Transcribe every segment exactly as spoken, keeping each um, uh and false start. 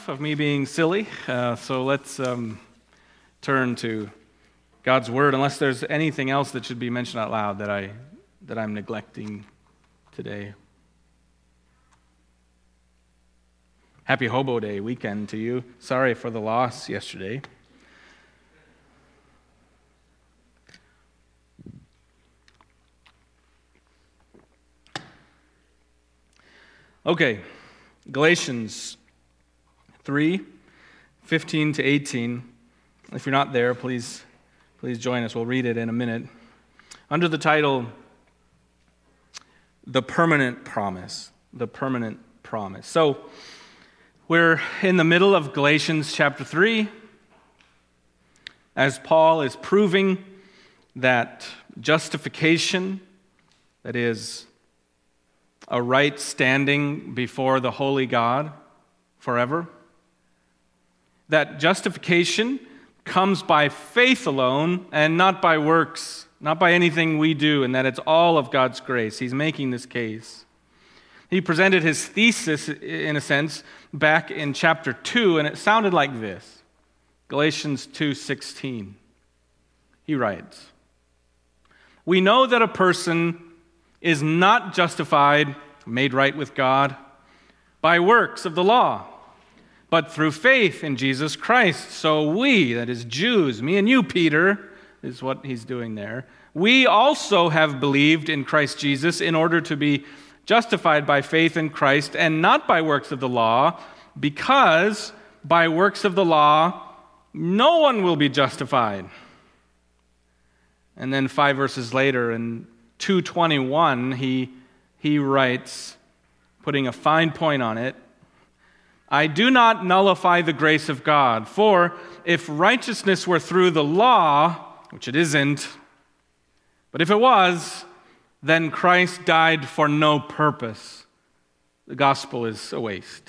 Of me being silly, uh, so let's um, turn to God's Word, unless there's anything else that should be mentioned out loud that, I, that I'm neglecting today. Happy Hobo Day weekend to you. Sorry for the loss yesterday. Okay, Galatians three, fifteen to eighteen. If you're not there, please, please join us. We'll read it in a minute. Under the title, The Permanent Promise. The Permanent Promise. So, we're in the middle of Galatians chapter three, as Paul is proving that justification, that is, a right standing before the holy God forever, that justification comes by faith alone and not by works, not by anything we do, and that it's all of God's grace. He's making this case. He presented his thesis, in a sense, back in chapter two, and it sounded like this. Galatians two sixteen. He writes, "We know that a person is not justified, made right with God, by works of the law, but through faith in Jesus Christ. So we," that is Jews, me and you, Peter, is what he's doing there, "we also have believed in Christ Jesus in order to be justified by faith in Christ and not by works of the law, because by works of the law no one will be justified." And then five verses later in two twenty-one, he, he writes, putting a fine point on it, "I do not nullify the grace of God, for if righteousness were through the law," which it isn't, "but if it was, then Christ died for no purpose. The gospel is a waste."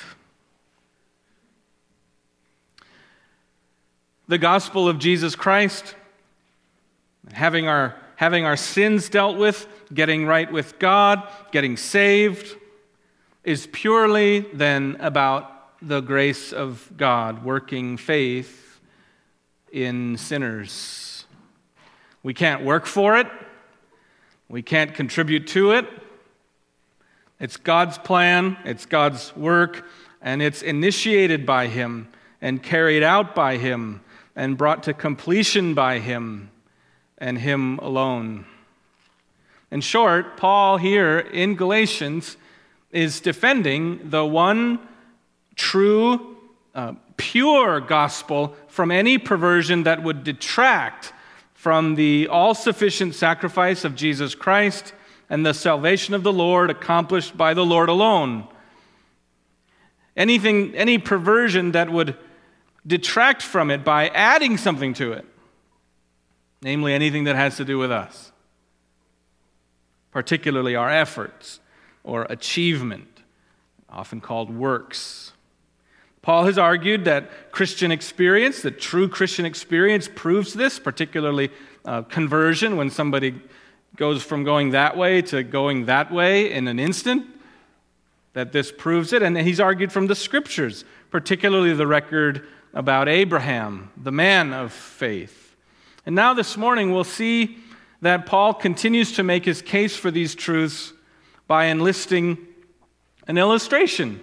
The gospel of Jesus Christ, having our, having our sins dealt with, getting right with God, getting saved, is purely then about the grace of God, working faith in sinners. We can't work for it. We can't contribute to it. It's God's plan, it's God's work, and it's initiated by Him and carried out by Him and brought to completion by Him and Him alone. In short, Paul here in Galatians is defending the one true, uh, pure gospel from any perversion that would detract from the all-sufficient sacrifice of Jesus Christ and the salvation of the Lord accomplished by the Lord alone. Anything, any perversion that would detract from it by adding something to it, namely anything that has to do with us, particularly our efforts or achievement, often called works. Paul has argued that Christian experience, that true Christian experience proves this, particularly uh, conversion, when somebody goes from going that way to going that way in an instant, that this proves it. And he's argued from the Scriptures, particularly the record about Abraham, the man of faith. And now this morning we'll see that Paul continues to make his case for these truths by enlisting an illustration.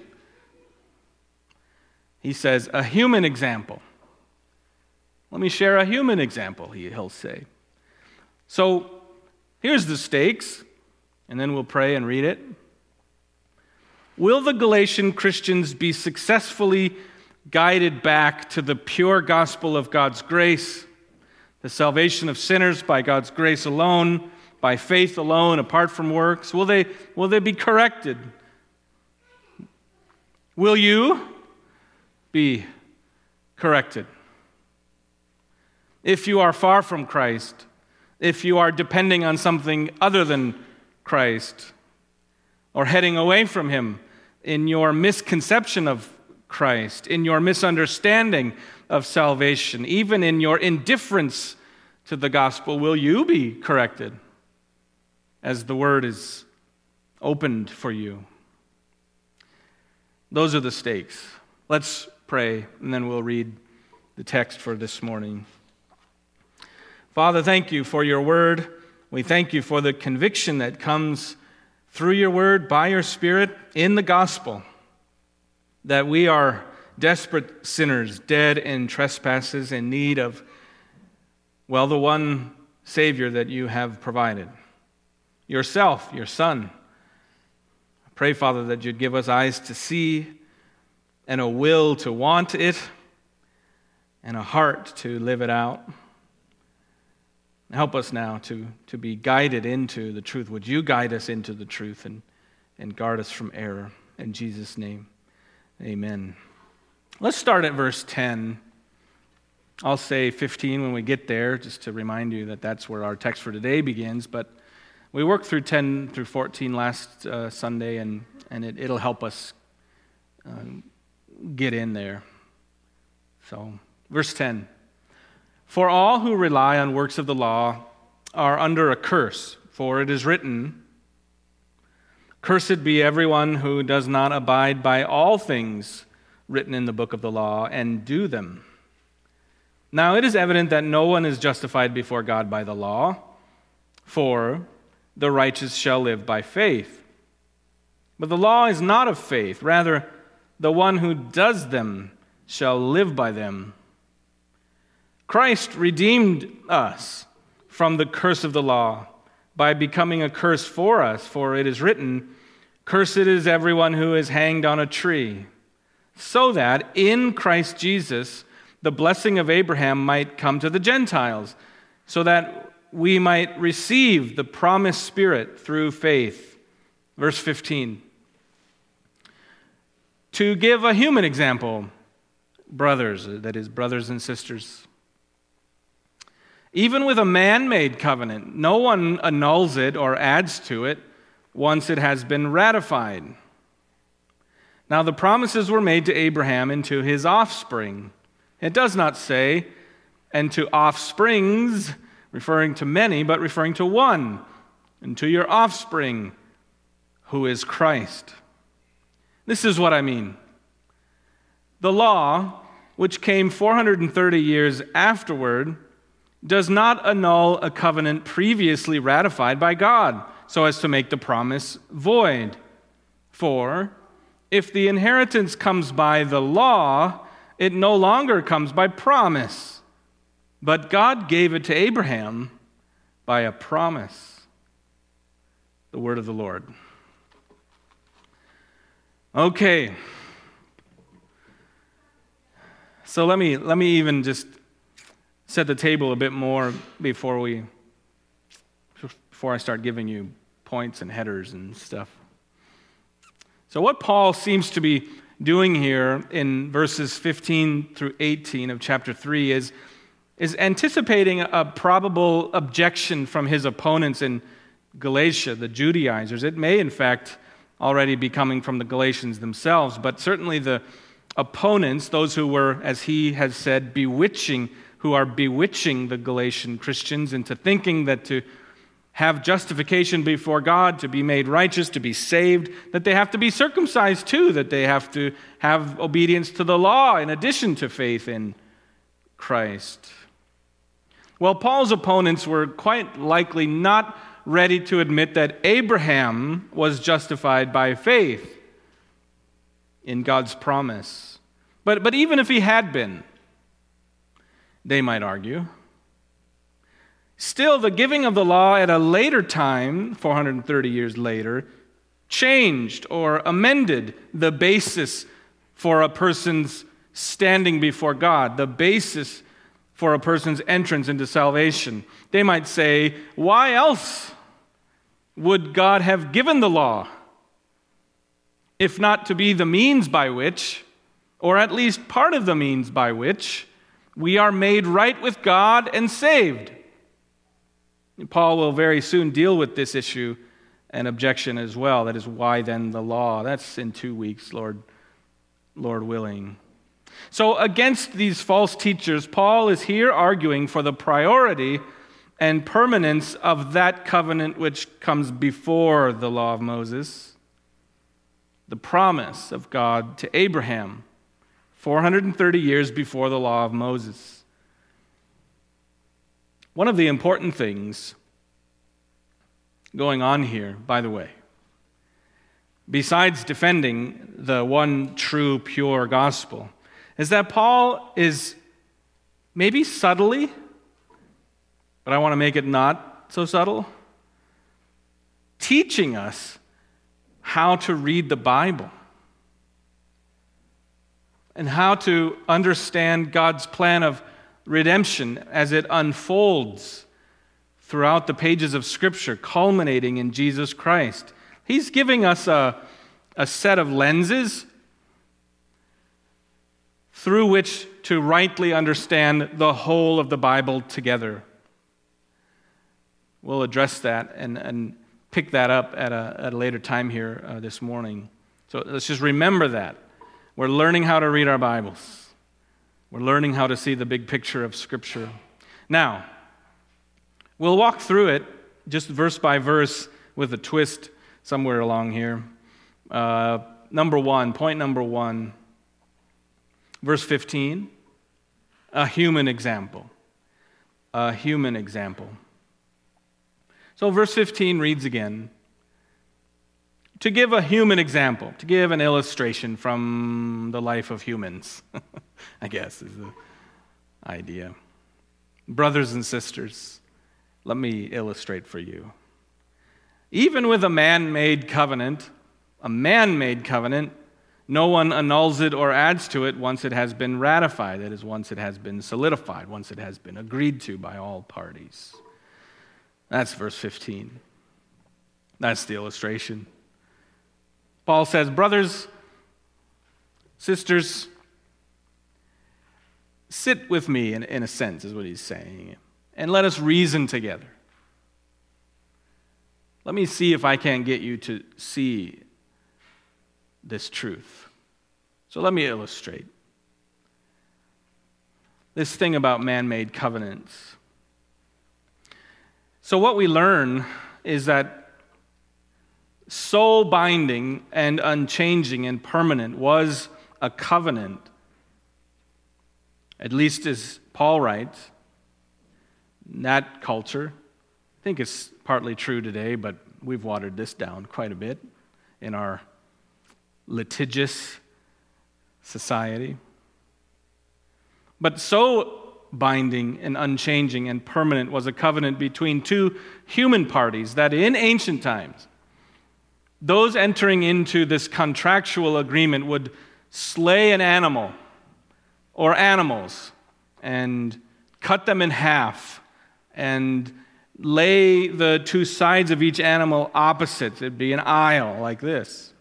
He says, a human example. Let me share a human example, he'll say. So, here's the stakes, and then we'll pray and read it. Will the Galatian Christians be successfully guided back to the pure gospel of God's grace, the salvation of sinners by God's grace alone, by faith alone, apart from works? Will they, will they be corrected? Will you be corrected? If you are far from Christ, if you are depending on something other than Christ, or heading away from Him in your misconception of Christ, in your misunderstanding of salvation, even in your indifference to the gospel, will you be corrected as the word is opened for you? Those are the stakes. Let's pray, and then we'll read the text for this morning. Father, thank you for your word. We thank you for the conviction that comes through your word, by your Spirit, in the gospel, that we are desperate sinners, dead in trespasses, in need of, well, the one Savior that you have provided, yourself, your Son. I pray, Father, that you'd give us eyes to see and a will to want it and a heart to live it out. Help us now to, to be guided into the truth. Would you guide us into the truth and, and guard us from error? In Jesus' name, amen. Let's start at verse ten. I'll say fifteen when we get there, just to remind you that that's where our text for today begins. But we worked through ten through fourteen last uh, Sunday, and, and it, it'll help us uh, get in there. So, verse ten. For all who rely on works of the law are under a curse, for it is written, "Cursed be everyone who does not abide by all things written in the book of the law and do them." Now it is evident that no one is justified before God by the law, for the righteous shall live by faith. But the law is not of faith, rather the one who does them shall live by them. Christ redeemed us from the curse of the law by becoming a curse for us, for it is written, "Cursed is everyone who is hanged on a tree," so that in Christ Jesus the blessing of Abraham might come to the Gentiles, so that we might receive the promised Spirit through faith. Verse fifteen. To give a human example, brothers, that is, brothers and sisters, even with a man-made covenant, no one annuls it or adds to it once it has been ratified. Now the promises were made to Abraham and to his offspring. It does not say, "and to offsprings," referring to many, but referring to one, "and to your offspring, who is Christ." This is what I mean. The law, which came four hundred thirty years afterward, does not annul a covenant previously ratified by God, so as to make the promise void. For if the inheritance comes by the law, it no longer comes by promise. But God gave it to Abraham by a promise. The word of the Lord. Okay. So let me let me even just set the table a bit more before we before I start giving you points and headers and stuff. So what Paul seems to be doing here in verses fifteen through eighteen of chapter three is, is anticipating a probable objection from his opponents in Galatia, the Judaizers. It may, in fact, already be coming from the Galatians themselves, but certainly the opponents, those who were, as he has said, bewitching, who are bewitching the Galatian Christians into thinking that to have justification before God, to be made righteous, to be saved, that they have to be circumcised too, that they have to have obedience to the law in addition to faith in Christ. Well, Paul's opponents were quite likely not ready to admit that Abraham was justified by faith in God's promise. But, but even if he had been, they might argue, still, the giving of the law at a later time, four hundred thirty years later, changed or amended the basis for a person's standing before God, the basis for a person's entrance into salvation. They might say, why else would God have given the law, if not to be the means by which, or at least part of the means by which, we are made right with God and saved? Paul will very soon deal with this issue and objection as well. That is, why then the law? That's in two weeks, Lord, Lord willing. So against these false teachers, Paul is here arguing for the priority and permanence of that covenant which comes before the law of Moses, the promise of God to Abraham four hundred thirty years before the law of Moses. One of the important things going on here, by the way, besides defending the one true, pure gospel, is that Paul is maybe subtly, but I want to make it not so subtle, teaching us how to read the Bible and how to understand God's plan of redemption as it unfolds throughout the pages of Scripture, culminating in Jesus Christ. He's giving us a, a set of lenses through which to rightly understand the whole of the Bible together. We'll address that and, and pick that up at a, at a later time here uh, this morning. So let's just remember that. We're learning how to read our Bibles. We're learning how to see the big picture of Scripture. Now, we'll walk through it just verse by verse with a twist somewhere along here. Uh, number one, point number one, verse fifteen, a human example. A human example. So verse fifteen reads again, to give a human example, to give an illustration from the life of humans, I guess is the idea. Brothers and sisters, let me illustrate for you. Even with a man-made covenant, a man-made covenant, no one annuls it or adds to it once it has been ratified, that is, once it has been solidified, once it has been agreed to by all parties. That's verse fifteen. That's the illustration. Paul says, brothers, sisters, sit with me in, in a sense, is what he's saying, and let us reason together. Let me see if I can't get you to see this truth. So let me illustrate. This thing about man-made covenants. So what we learn is that soul binding and unchanging and permanent was a covenant, at least as Paul writes, in that culture. I think it's partly true today, but we've watered this down quite a bit in our litigious society. But so binding and unchanging and permanent was a covenant between two human parties that in ancient times, those entering into this contractual agreement would slay an animal or animals and cut them in half and lay the two sides of each animal opposite. It'd be an aisle like this.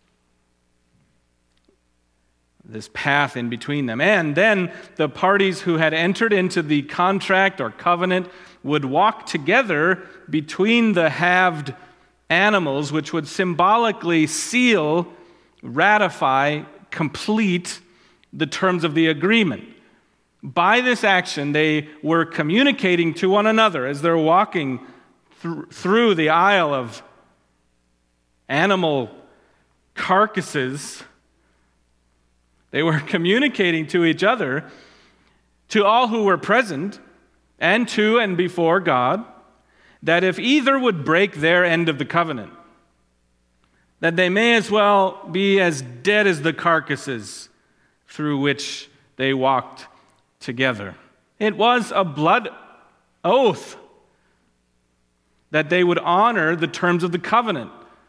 This path in between them. And then the parties who had entered into the contract or covenant would walk together between the halved animals, which would symbolically seal, ratify, complete the terms of the agreement. By this action, they were communicating to one another as they're walking th- through the aisle of animal carcasses. They were communicating to each other, to all who were present, and to and before God, that if either would break their end of the covenant, that they may as well be as dead as the carcasses through which they walked together. It was a blood oath that they would honor the terms of the covenant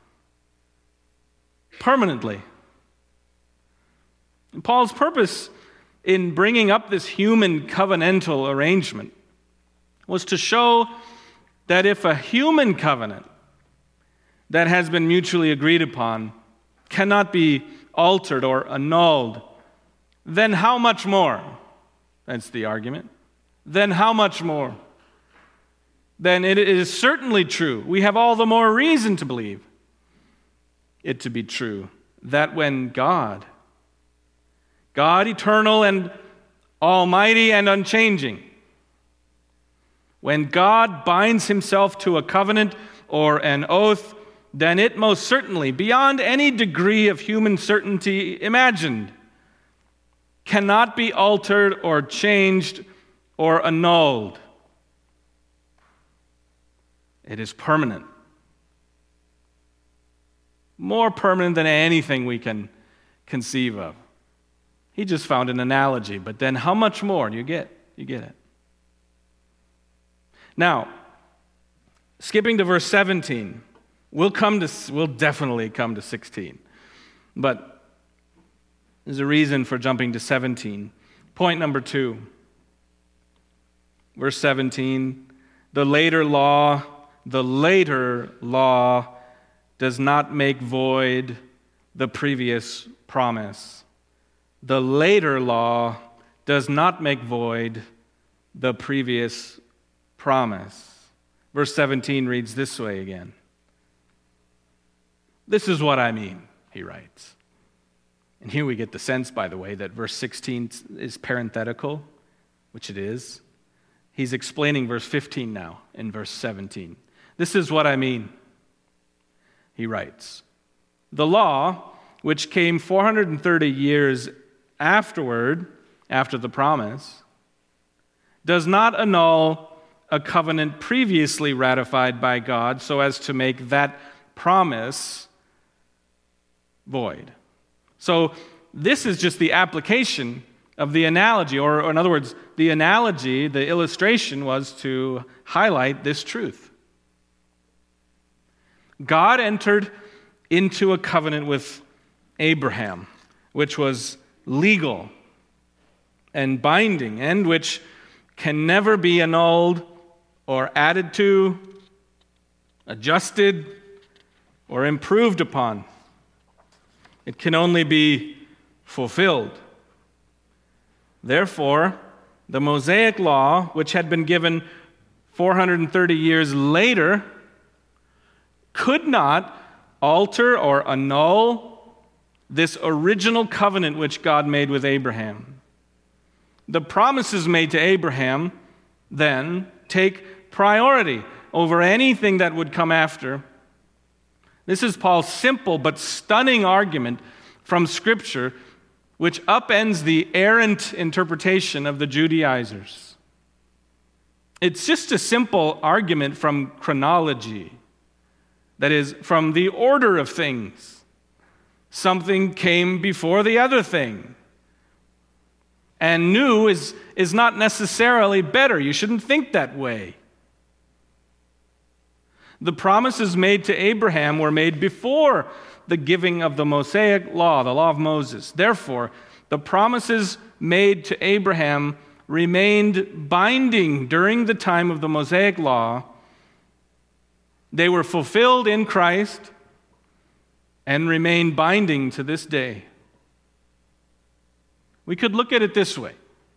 permanently. And Paul's purpose in bringing up this human covenantal arrangement was to show that if a human covenant that has been mutually agreed upon cannot be altered or annulled, then how much more? That's the argument. Then how much more? Then it is certainly true. We have all the more reason to believe it to be true that when God, God eternal and almighty and unchanging, when God binds himself to a covenant or an oath, then it most certainly, beyond any degree of human certainty imagined, cannot be altered or changed or annulled. It is permanent. More permanent than anything we can conceive of. He just found an analogy, but then how much more? You get, you get it. Now, skipping to verse seventeen, we'll come to, we'll definitely come to sixteen, but there's a reason for jumping to seventeen. Point number two, verse seventeen, the later law, the later law does not make void the previous promise. The later law does not make void the previous promise. Verse seventeen reads this way again. This is what I mean, he writes. And here we get the sense, by the way, that verse sixteen is parenthetical, which it is. He's explaining verse fifteen now in verse seventeen. This is what I mean, he writes. The law, which came four hundred thirty years afterward, after the promise, does not annul a covenant previously ratified by God so as to make that promise void. So this is just the application of the analogy, or, or in other words, the analogy, the illustration was to highlight this truth. God entered into a covenant with Abraham, which was legal and binding, and which can never be annulled or added to, adjusted, or improved upon. It can only be fulfilled. Therefore, the Mosaic law, which had been given four hundred thirty years later, could not alter or annul this original covenant which God made with Abraham. The promises made to Abraham then take priority over anything that would come after. This is Paul's simple but stunning argument from Scripture, which upends the errant interpretation of the Judaizers. It's just a simple argument from chronology, that is, from the order of things. Something came before the other thing. And new is, is not necessarily better. You shouldn't think that way. The promises made to Abraham were made before the giving of the Mosaic law, the law of Moses. Therefore, the promises made to Abraham remained binding during the time of the Mosaic law. They were fulfilled in Christ and remain binding to this day. We could look at it this way.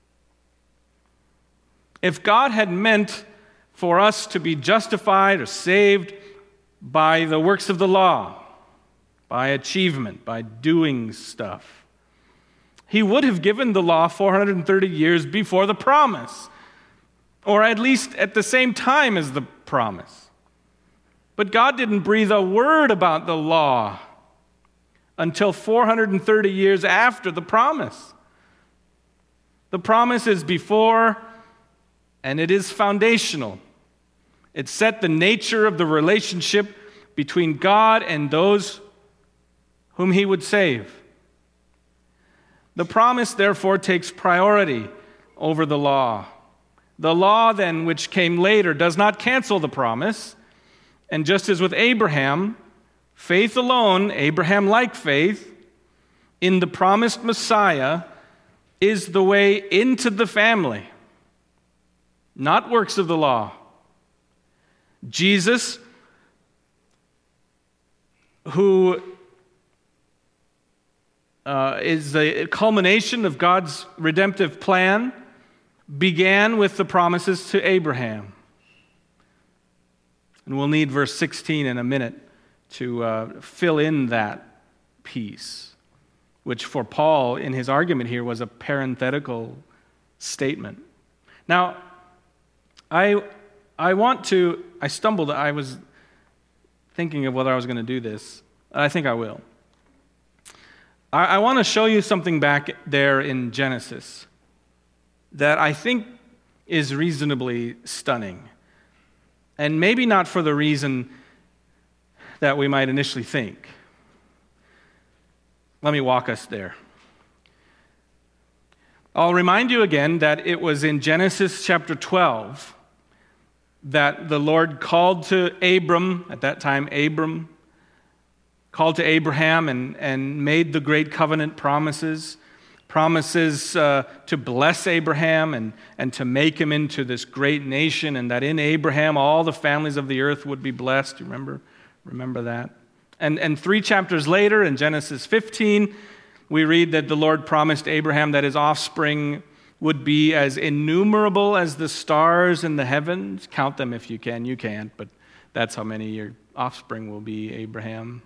If God had meant for us to be justified or saved by the works of the law, by achievement, by doing stuff, He would have given the law four hundred thirty years before the promise, or at least at the same time as the promise. But God didn't breathe a word about the law until four hundred thirty years after the promise. The promise is before, and it is foundational. It set the nature of the relationship between God and those whom He would save. The promise, therefore, takes priority over the law. The law, then, which came later, does not cancel the promise. And just as with Abraham, faith alone, Abraham-like faith, in the promised Messiah is the way into the family, not works of the law. Jesus, who uh, is the culmination of God's redemptive plan, began with the promises to Abraham. And we'll need verse sixteen in a minute to uh, fill in that piece, which for Paul in his argument here was a parenthetical statement. Now, I I want to, I stumbled, I was thinking of whether I was going to do this, and I think I will. I, I want to show you something back there in Genesis that I think is reasonably stunning. And maybe not for the reason that we might initially think. Let me walk us there. I'll remind you again that it was in Genesis chapter twelve that the Lord called to Abram, at that time Abram, called to Abraham and, and made the great covenant promises, promises uh, to bless Abraham and, and to make him into this great nation, and that in Abraham all the families of the earth would be blessed. You remember, remember that? And, and three chapters later, in Genesis fifteen, we read that the Lord promised Abraham that his offspring would be as innumerable as the stars in the heavens. Count them if you can. You can't, but that's how many your offspring will be, Abraham.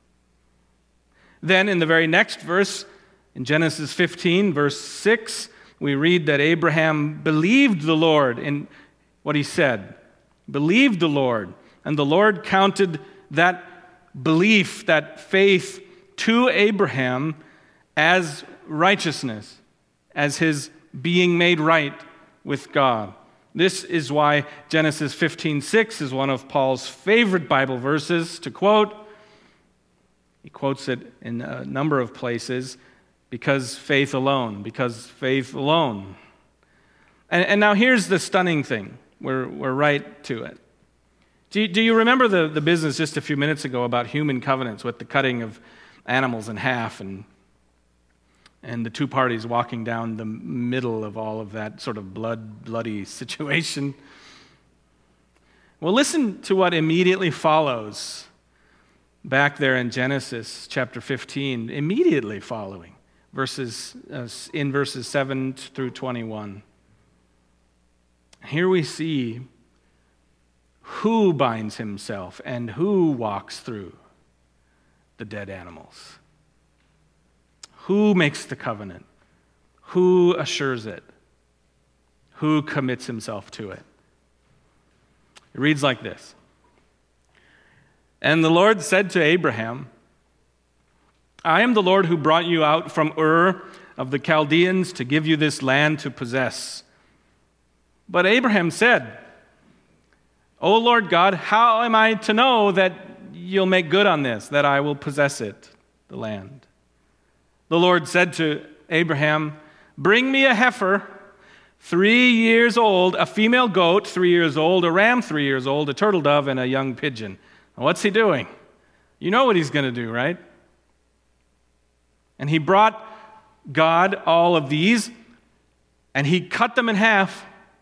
Then in the very next verse, in Genesis fifteen, verse six, we read that Abraham believed the Lord in what he said. Believed the Lord. And the Lord counted that belief, that faith to Abraham as righteousness, as his being made right with God. This is why Genesis fifteen six is one of Paul's favorite Bible verses to quote. He quotes it in a number of places, because faith alone, because faith alone. And, and now here's the stunning thing. We're, we're right to it. Do you, do you remember the, the business just a few minutes ago about human covenants with the cutting of animals in half and and the two parties walking down the middle of all of that sort of blood, bloody situation? Well, listen to what immediately follows back there in Genesis chapter fifteen, immediately following, verses uh, in verses seven through twenty-one. Here we see who binds himself and who walks through the dead animals. Who makes the covenant? Who assures it? Who commits himself to it? It reads like this. And the Lord said to Abraham, I am the Lord who brought you out from Ur of the Chaldeans to give you this land to possess. But Abraham said, O Lord God, how am I to know that you'll make good on this, that I will possess it, the land? The Lord said to Abraham, bring me a heifer, three years old, a female goat, three years old, a ram, three years old, a turtle dove, and a young pigeon. Now, what's he doing? You know what he's going to do, right? And he brought God all of these, and he cut them in half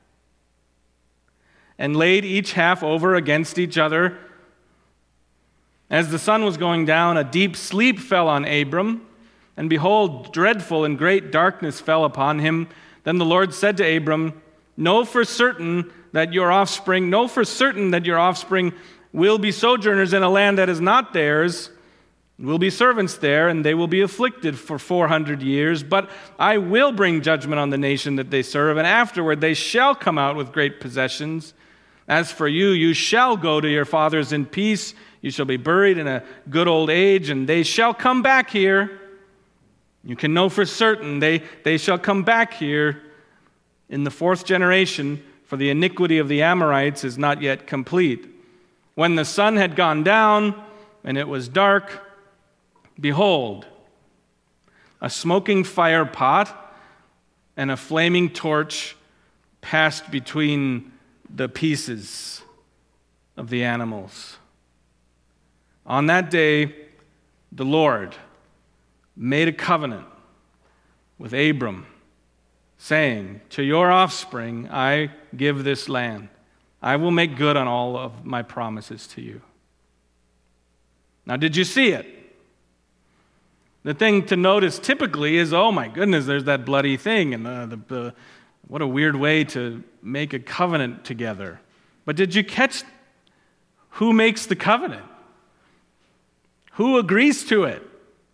and laid each half over against each other. As the sun was going down, a deep sleep fell on Abram, and behold, dreadful and great darkness fell upon him. Then the Lord said to Abram, Know for certain that your offspring, know for certain that your offspring will be sojourners in a land that is not theirs, will be servants there, and they will be afflicted for four hundred years. But I will bring judgment on the nation that they serve, and afterward they shall come out with great possessions. As for you, you shall go to your fathers in peace. You shall be buried in a good old age, and they shall come back here. You can know for certain they, they shall come back here in the fourth generation, for the iniquity of the Amorites is not yet complete. When the sun had gone down and it was dark, behold, a smoking fire pot and a flaming torch passed between the pieces of the animals. On that day, the Lord made a covenant with Abram, saying, To your offspring I give this land. I will make good on all of my promises to you. Now, did you see it? The thing to notice typically is, oh my goodness, there's that bloody thing, and the, the, the, what a weird way to make a covenant together. But did you catch who makes the covenant? Who agrees to it?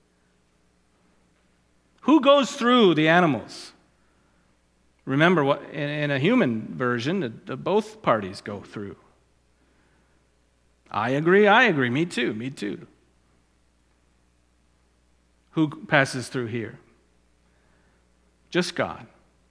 Who goes through the animals? Remember, what in, in a human version, the, the both parties go through. I agree, I agree, me too, me too. who passes through here? Just God.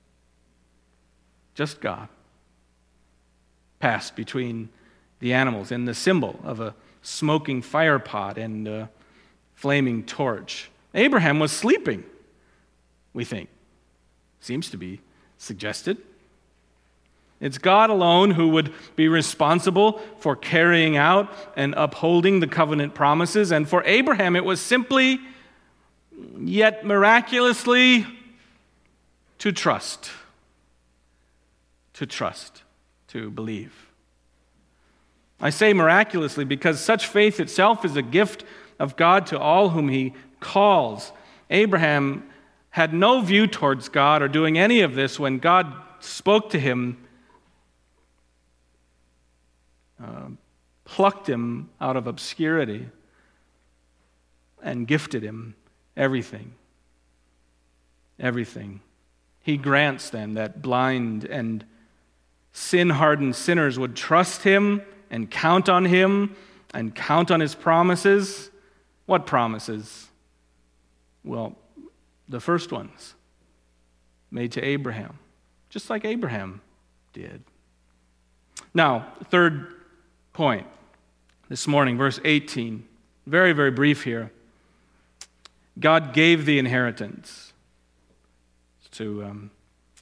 Just God passed between the animals and the symbol of a smoking fire pot and a flaming torch. Abraham was sleeping, we think. Seems to be suggested. It's God alone who would be responsible for carrying out and upholding the covenant promises. And for Abraham, it was simply, yet miraculously, to trust. To trust, to believe. I say miraculously because such faith itself is a gift of God to all whom he calls. Abraham had no view towards God or doing any of this when God spoke to him, uh, plucked him out of obscurity, and gifted him everything. Everything. He grants then that blind and sin-hardened sinners would trust him and count on him and count on his promises. What promises? Well, the first ones made to Abraham, just like Abraham did. Now, third point this morning, verse eighteen. Very, very brief here. God gave the inheritance to um,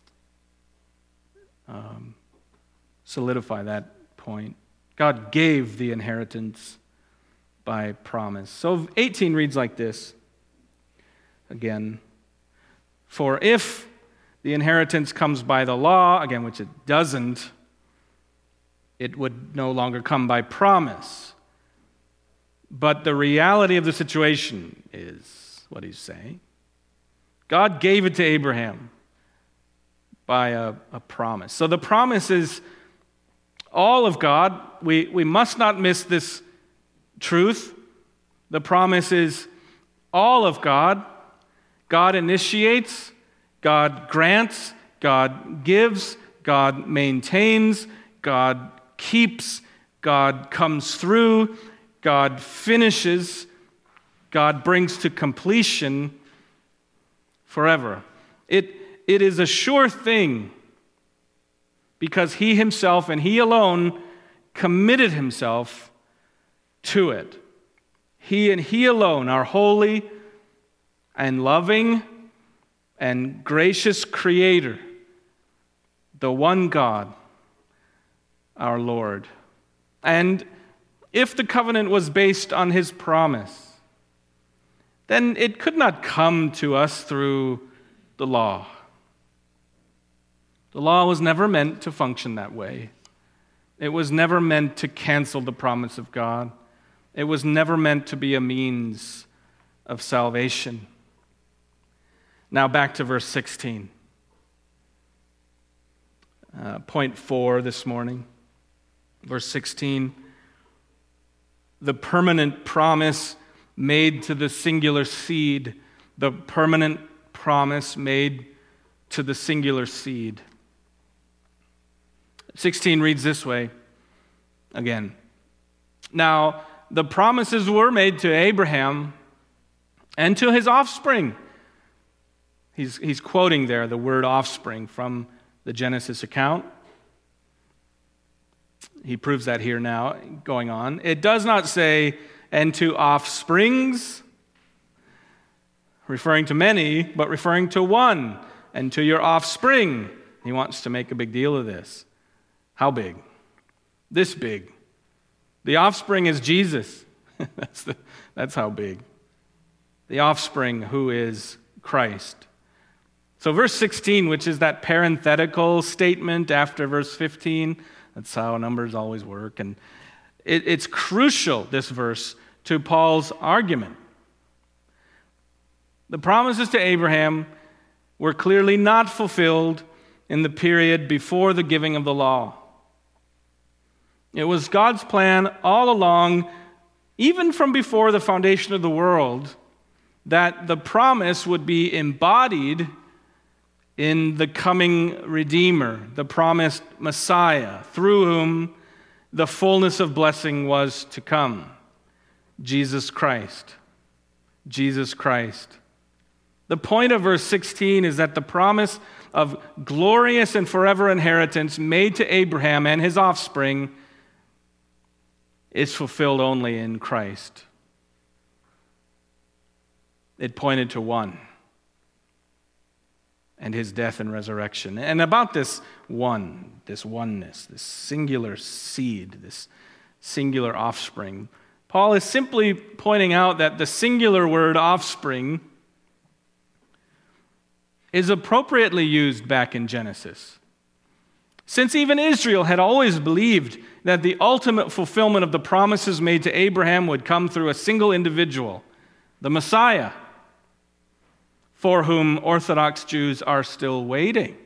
um, solidify that point. God gave the inheritance by promise. So eighteen reads like this. Again, for if the inheritance comes by the law, again, which it doesn't, it would no longer come by promise. But the reality of the situation is what he's saying. God gave it to Abraham by a, a promise. So the promise is all of God. We, we must not miss this truth. The promise is all of God. God initiates, God grants, God gives, God maintains, God keeps, God comes through, God finishes, God brings to completion forever. It, it is a sure thing because he himself and he alone committed himself to it. He and he alone are holy and loving and gracious Creator, the one God, our Lord. And if the covenant was based on his promise, then it could not come to us through the law. The law was never meant to function that way. It was never meant to cancel the promise of God. It was never meant to be a means of salvation. Now back to verse sixteen. Uh, point four this morning. Verse sixteen. The permanent promise made to the singular seed. The permanent promise made to the singular seed. sixteen reads this way again. Now, the promises were made to Abraham and to his offspring. He's, he's quoting there the word offspring from the Genesis account. He proves that here now, going on. It does not say, and to offsprings, referring to many, but referring to one, and to your offspring. He wants to make a big deal of this. How big? This big. The offspring is Jesus. that's, the, that's how big. The offspring who is Christ. So verse sixteen, which is that parenthetical statement after verse fifteen, that's how numbers always work. And it, it's crucial, this verse, to Paul's argument. The promises to Abraham were clearly not fulfilled in the period before the giving of the law. It was God's plan all along, even from before the foundation of the world, that the promise would be embodied in the coming Redeemer, the promised Messiah, through whom the fullness of blessing was to come. Jesus Christ. Jesus Christ. The point of verse sixteen is that the promise of glorious and forever inheritance made to Abraham and his offspring is fulfilled only in Christ. It pointed to one, and his death and resurrection. And about this one, this oneness, this singular seed, this singular offspring, Paul is simply pointing out that the singular word offspring is appropriately used back in Genesis. Since even Israel had always believed that the ultimate fulfillment of the promises made to Abraham would come through a single individual, the Messiah, for whom Orthodox Jews are still waiting.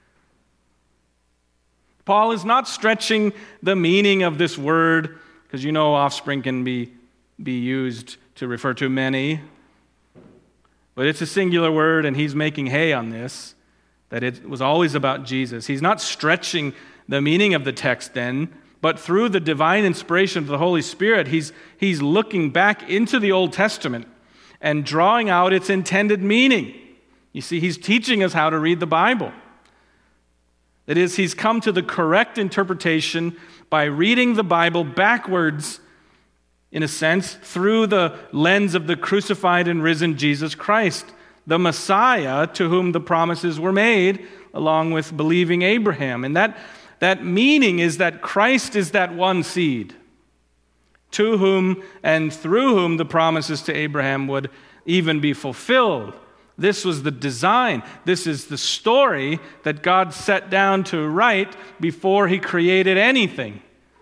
Paul is not stretching the meaning of this word, because you know offspring can be, be used to refer to many, but it's a singular word, and he's making hay on this, that it was always about Jesus. He's not stretching the meaning of the text then, but through the divine inspiration of the Holy Spirit, he's, he's looking back into the Old Testament and drawing out its intended meaning. You see, he's teaching us how to read the Bible. That is, he's come to the correct interpretation by reading the Bible backwards, in a sense, through the lens of the crucified and risen Jesus Christ, the Messiah to whom the promises were made, along with believing Abraham. And that, that meaning is that Christ is that one seed, to whom and through whom the promises to Abraham would even be fulfilled. This was the design. This is the story that God set down to write before he created anything.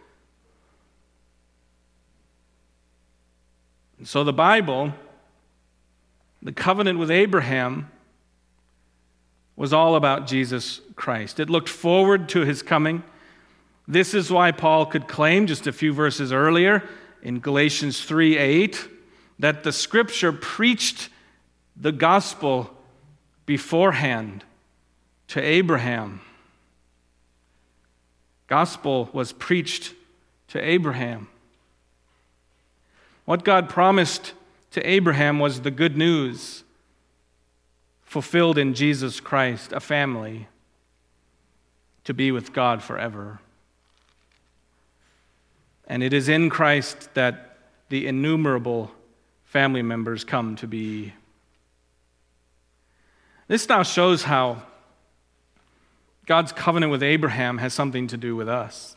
And so the Bible, the covenant with Abraham, was all about Jesus Christ. It looked forward to his coming. This is why Paul could claim just a few verses earlier in Galatians three eight that the Scripture preached the gospel beforehand to Abraham. Gospel was preached to Abraham. What God promised to Abraham was the good news fulfilled in Jesus Christ, a family to be with God forever. And it is in Christ that the innumerable family members come to be. This now shows how God's covenant with Abraham has something to do with us.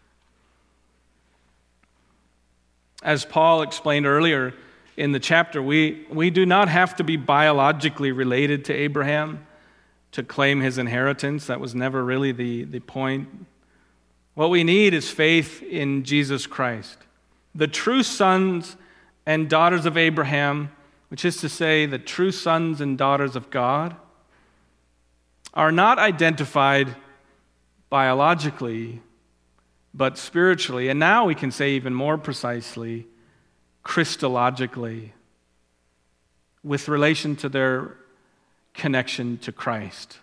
As Paul explained earlier in the chapter, we, we do not have to be biologically related to Abraham to claim his inheritance. That was never really the, the point. What we need is faith in Jesus Christ. The true sons and daughters of Abraham, which is to say the true sons and daughters of God, are not identified biologically, but spiritually. And now we can say even more precisely, Christologically, with relation to their connection to Christ.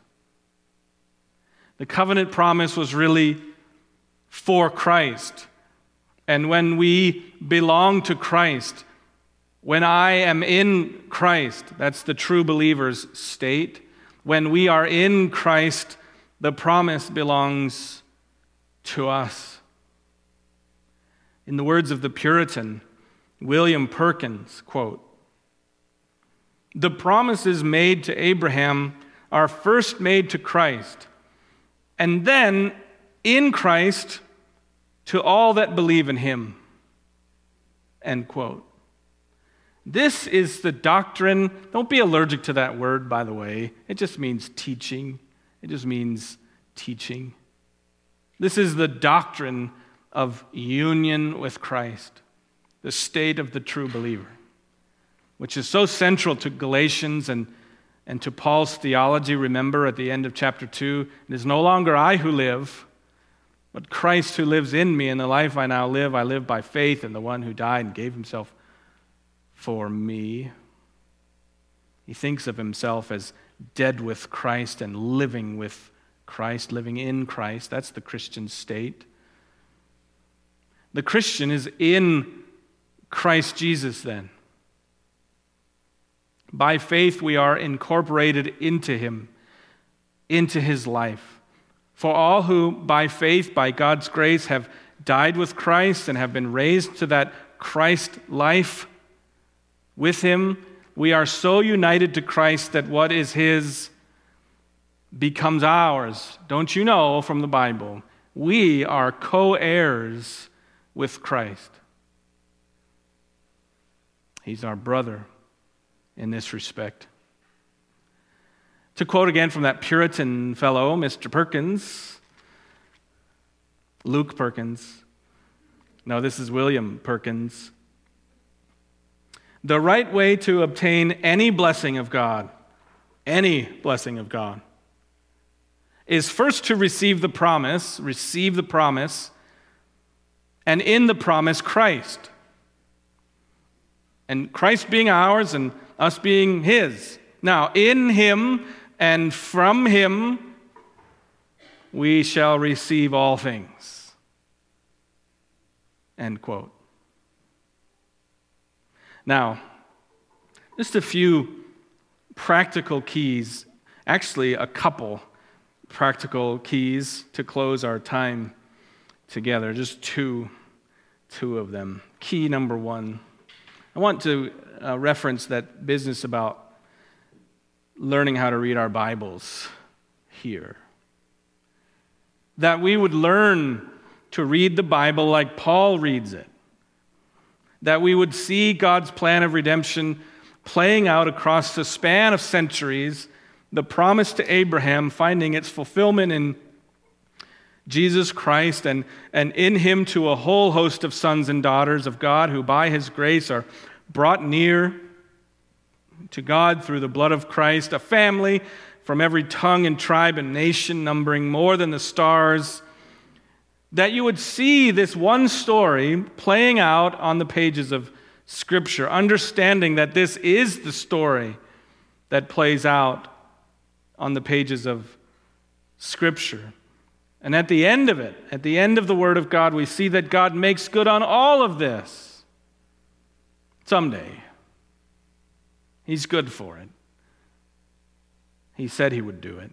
The covenant promise was really for Christ. And when we belong to Christ, when I am in Christ, that's the true believer's state. When we are in Christ, the promise belongs to us. In the words of the Puritan William Perkins, quote, "The promises made to Abraham are first made to Christ, and then in Christ to all that believe in him." End quote. This is the doctrine. Don't be allergic to that word, by the way. It just means teaching. It just means teaching. This is the doctrine of union with Christ, the state of the true believer, which is so central to Galatians and, and to Paul's theology. Remember at the end of chapter two, it is no longer I who live, but Christ who lives in me. In the life I now live, I live by faith in the one who died and gave himself for me. He thinks of himself as dead with Christ and living with Christ, living in Christ. That's the Christian state. The Christian is in Christ Jesus then. By faith we are incorporated into him, into his life. For all who by faith, by God's grace, have died with Christ and have been raised to that Christ life with him, we are so united to Christ that what is his becomes ours. Don't you know from the Bible? We are co-heirs with Christ. He's our brother in this respect. To quote again from that Puritan fellow, Mister Perkins, Luke Perkins. No, this is William Perkins. The right way to obtain any blessing of God, any blessing of God, is first to receive the promise, receive the promise, and in the promise, Christ. And Christ being ours and us being his. Now, in him and from him, we shall receive all things. End quote. Now, just a few practical keys, actually a couple practical keys to close our time together, just two, two of them. Key number one, I want to uh, reference that business about learning how to read our Bibles here. That we would learn to read the Bible like Paul reads it. That we would see God's plan of redemption playing out across the span of centuries, the promise to Abraham finding its fulfillment in Jesus Christ, and, and in him to a whole host of sons and daughters of God who by his grace are brought near to God through the blood of Christ, a family from every tongue and tribe and nation, numbering more than the stars, that you would see this one story playing out on the pages of Scripture, understanding that this is the story that plays out on the pages of Scripture. And at the end of it, at the end of the Word of God, we see that God makes good on all of this. Someday. He's good for it. He said he would do it.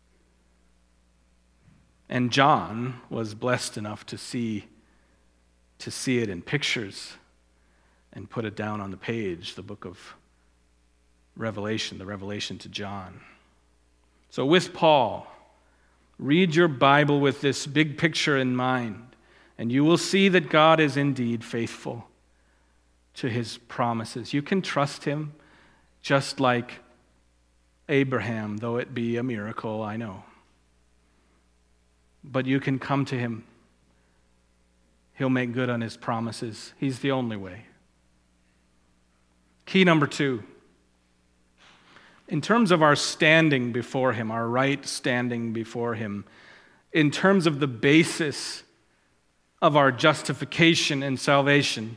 And John was blessed enough to see, to see it in pictures and put it down on the page, the book of Revelation, the Revelation to John. So with Paul, read your Bible with this big picture in mind, and you will see that God is indeed faithful to his promises. You can trust him just like Abraham, though it be a miracle, I know. But you can come to him. He'll make good on his promises. He's the only way. Key number two. In terms of our standing before him, our right standing before him, in terms of the basis of our justification and salvation,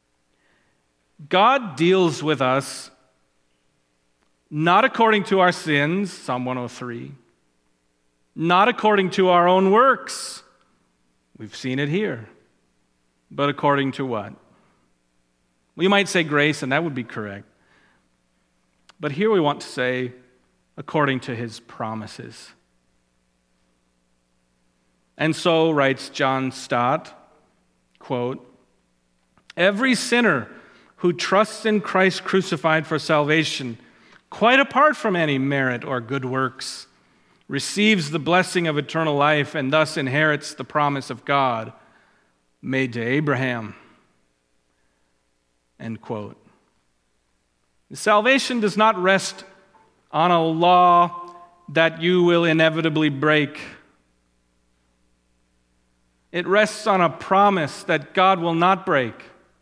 God deals with us not according to our sins, Psalm one oh three, not according to our own works, we've seen it here, but according to what? We might say grace, and that would be correct. But here we want to say, according to his promises. And so, writes John Stott, quote, every sinner who trusts in Christ crucified for salvation, quite apart from any merit or good works, receives the blessing of eternal life and thus inherits the promise of God made to Abraham. End quote. Salvation does not rest on a law that you will inevitably break. It rests on a promise that God will not break.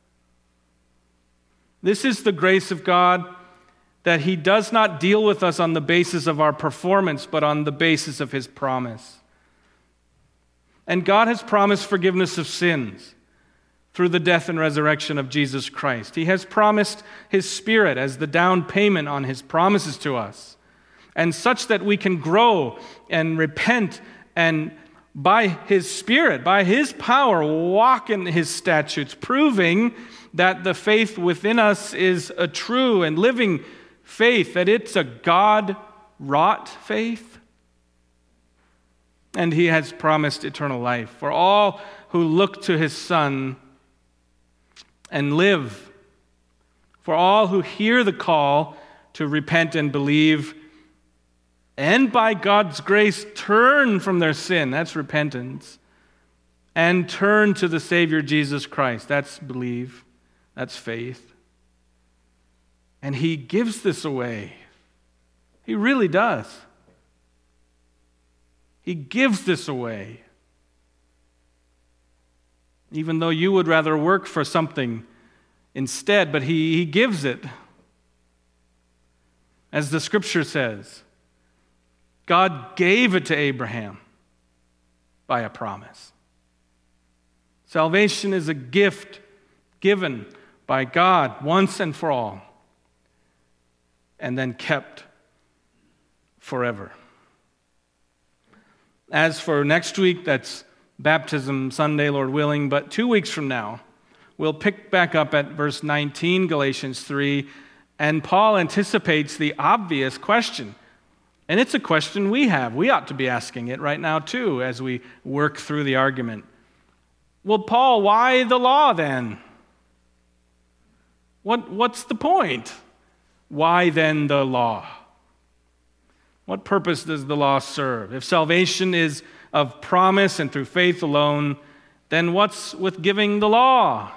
This is the grace of God, that he does not deal with us on the basis of our performance, but on the basis of his promise. And God has promised forgiveness of sins through the death and resurrection of Jesus Christ. He has promised his Spirit as the down payment on his promises to us, and such that we can grow and repent and by his Spirit, by his power, walk in his statutes, proving that the faith within us is a true and living faith, that it's a God-wrought faith. And he has promised eternal life for all who look to his Son and live, for all who hear the call to repent and believe, and by God's grace turn from their sin, that's repentance, and turn to the Savior Jesus Christ, that's believe, that's faith. And he gives this away. He really does. He gives this away. Even though you would rather work for something instead, but he, he gives it. As the scripture says, God gave it to Abraham by a promise. Salvation is a gift given by God once and for all, and then kept forever. As for next week, that's Baptism Sunday, Lord willing, but two weeks from now, we'll pick back up at verse nineteen, Galatians three, and Paul anticipates the obvious question. And it's a question we have. We ought to be asking it right now, too, as we work through the argument. Well, Paul, why the law then? What, what's the point? Why then the law? What purpose does the law serve? If salvation is of promise and through faith alone, then what's with giving the law?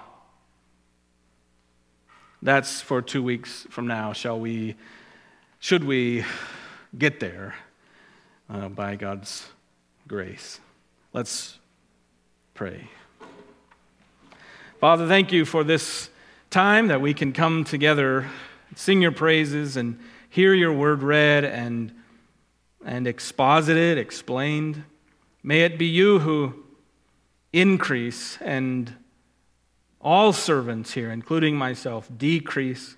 That's for two weeks from now. Shall we, should we get there uh, by God's grace? Let's pray. Father, thank you for this time that we can come together, sing your praises, and hear your word read and, and exposited, explained. May it be you who increase and all servants here, including myself, decrease.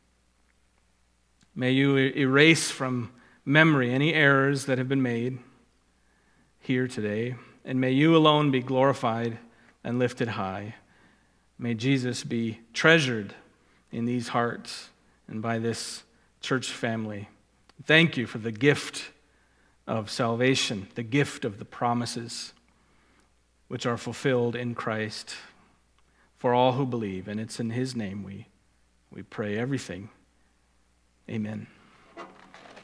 May you erase from memory any errors that have been made here today, and may you alone be glorified and lifted high. May Jesus be treasured in these hearts and by this church family. Thank you for the gift of salvation, the gift of the promises which are fulfilled in Christ for all who believe. And it's in his name we, we pray everything. Amen.